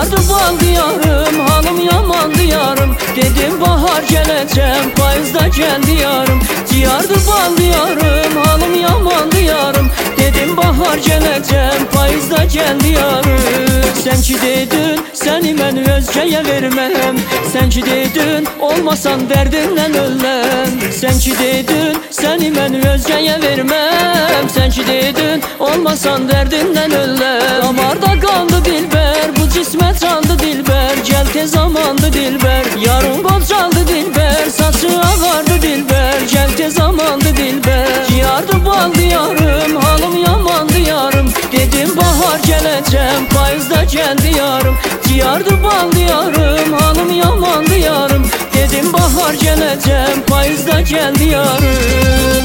Diyardı bal diyarım, halım yaman diyarım. Dedim bahar geleceğim, payızda gel diyarım. Diyardı bal diyarım, halım yaman diyarım. Dedim bahar geleceğim, payızda gel diyarım. Sen ki dedin, seni mən özgəyə verməm. Sen ki dedin, olmasan derdinden öləm. Sen ki dedin, seni mən özgəyə verməm. Sen ki dedin, olmasan derdinden öləm. Damarda qaldı dilbər, bu cismə candı dilbər. Gel tez zamandı dilbər, yarın qocaldı dilbər. Saçı ağardı dilbər, gel tez zamandı dilbər. Diyardı bal diyarım, halım yaman diyarım. Dedim bahar geleceğim, payızda gel diyarım. Diyardı bal diyarım, halım yaman diyarım. Dedim bahar geleceğim, payızda gel diyarım.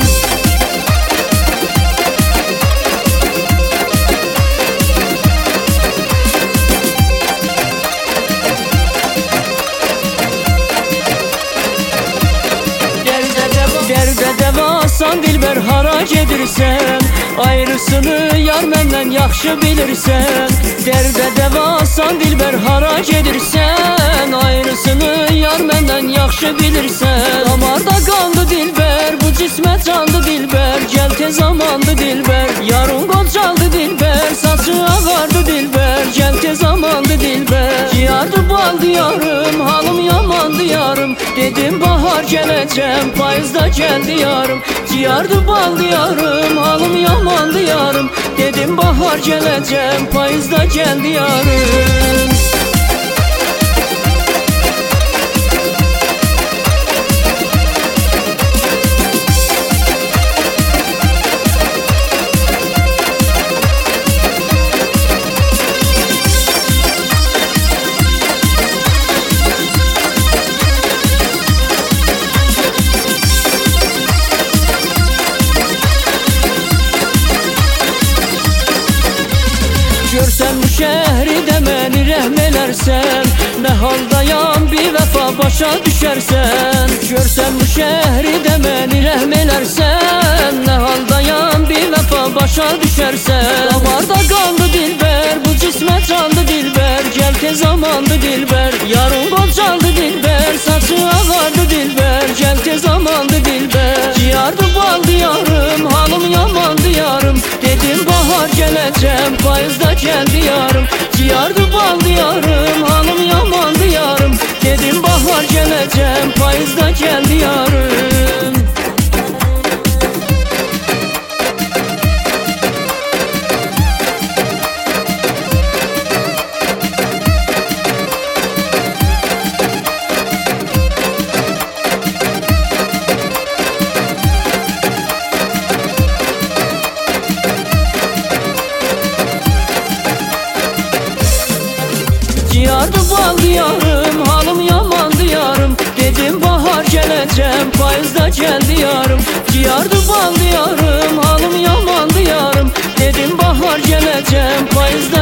Dərdə dəvasan dilbər hara gedirsən? Ayrısını yar məndən yaxşı bilirsən. Dərdə dəvasan dilbər hara gedirsən? Ayrısını yar məndən yaxşı bilirsən. Damarda qaldı dilbər, bu cismə candı dilbər. Gel tez zamandı dilbər, yarın qocaldı dilbər. Saçı ağardı dilbər, gel tez zamandı dilbər. Diyardı bal diyarım, halım yaman diyarım. Dedim bahar geleceğim, payızda gel diyarım. Diyardı bal diyarım, halım yaman diyarım. Dedim bahar geleceğim, payızda gel diyarım. Görsən bu şəhri də məni rəhm elərsən. Nə haldayam bir vəfa başa düşərsən. Görsən bu şəhri də məni rəhm elərsən. Nə haldayam bir vəfa başa düşərsən. Damarda qaldı dilbər, bu cismə candı dilbər. Gel tez zamandı dilbər, yarın qocaldı dilbər. Saçı ağardı dilbər, gel tez zamandı dilbər. Diyardı bal diyarım, halım yaman diyarım. Dedim bahar geleceğim, payızda gel diyarım. Diyardı bal diyarım, halım yaman diyarım. Dedim bahar geleceğim, payızda gel diyarım. Diyardı bal diyarım, halım yaman diyarım. Dedim bahar geleceğim, payızda gel diyarım. Diyardı bal diyarım, halım yaman diyarım. Dedim bahar geleceğim, payızda